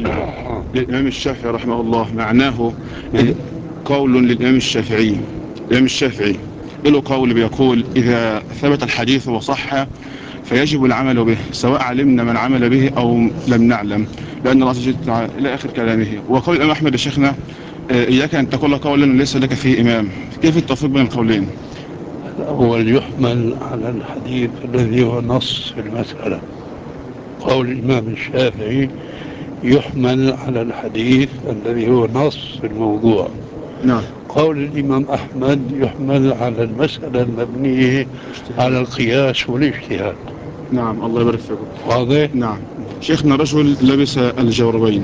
للإمام الشافعي رحمه الله معناه قول للإمام الشافعي. الإمام الشافعي له قول بيقول إذا ثبت الحديث وصح فيجب العمل به سواء علمنا من عمل به أو لم نعلم، لأن الله جل وعلا إلى آخر كلامه. وقول الإمام أحمد يا شيخنا إياك أن تقول قولا ليس لك فيه إمام. كيف التوفيق بين القولين؟ الأول يحمل على الحديث الذي هو نص في المسألة. قول الإمام الشافعي يحمل على الحديث الذي هو نص في الموضوع. نعم. قول الإمام أحمد يحمل على المسألة المبنية على القياس والاجتهاد. نعم الله يبارك فيكم. واضح؟ نعم. شيخنا رجل لبس الجوربين